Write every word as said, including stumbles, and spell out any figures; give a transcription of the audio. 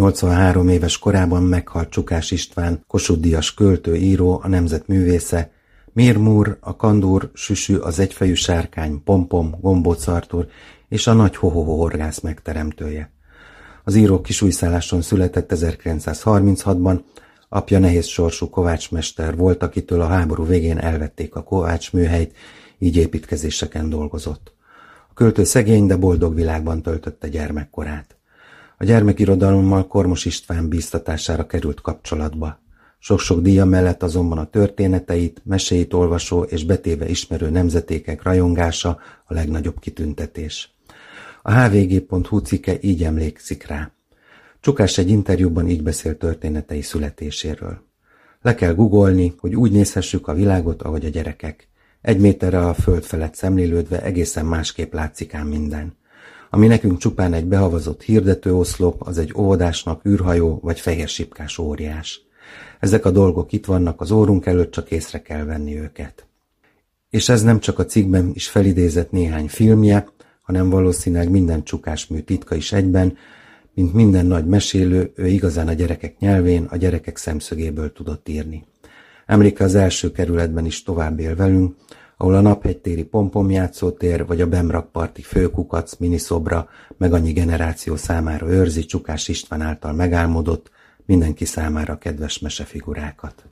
nyolcvanhárom éves korában meghalt Csukás István, Kossuth-díjas költő, író, a nemzet művésze, Mir-Mur, a Kandúr, Süsü, az egyfejű sárkány, Pompom, Gombóc Artúr és a nagy Hohoho horgász megteremtője. Az író Kisújszálláson született ezerkilencszázharminchatban, apja nehéz sorsú kovácsmester volt, akitől a háború végén elvették a kovácsműhelyt, így építkezéseken dolgozott. A költő szegény, de boldog világban töltötte gyermekkorát. A gyermekirodalommal Kormos István bíztatására került kapcsolatba. Sok-sok díja mellett azonban a történeteit, meséit olvasó és betéve ismerő nemzetékek rajongása a legnagyobb kitüntetés. A há vé gé pont hú cikke így emlékszik rá. Csukás egy interjúban így beszél történetei születéséről. Le kell googolni, hogy úgy nézhessük a világot, ahogy a gyerekek. Egy méterre a föld felett szemlélődve egészen másképp látszik ám minden. Ami nekünk csupán egy behavazott hirdetőoszlop, az egy óvodásnak űrhajó vagy fehér sipkás óriás. Ezek a dolgok itt vannak az órunk előtt, csak észre kell venni őket. És ez nem csak a cikkben is felidézett néhány filmje, hanem valószínűleg minden Csukás-mű titka is egyben, mint minden nagy mesélő, ő igazán a gyerekek nyelvén, a gyerekek szemszögéből tudott írni. Emléke az első kerületben is tovább él velünk, ahol a Naphegytéri Pompom játszótér vagy a Bemrakparti Főkukac miniszobra meg annyi generáció számára őrzi Csukás István által megálmodott, mindenki számára kedves mesefigurákat.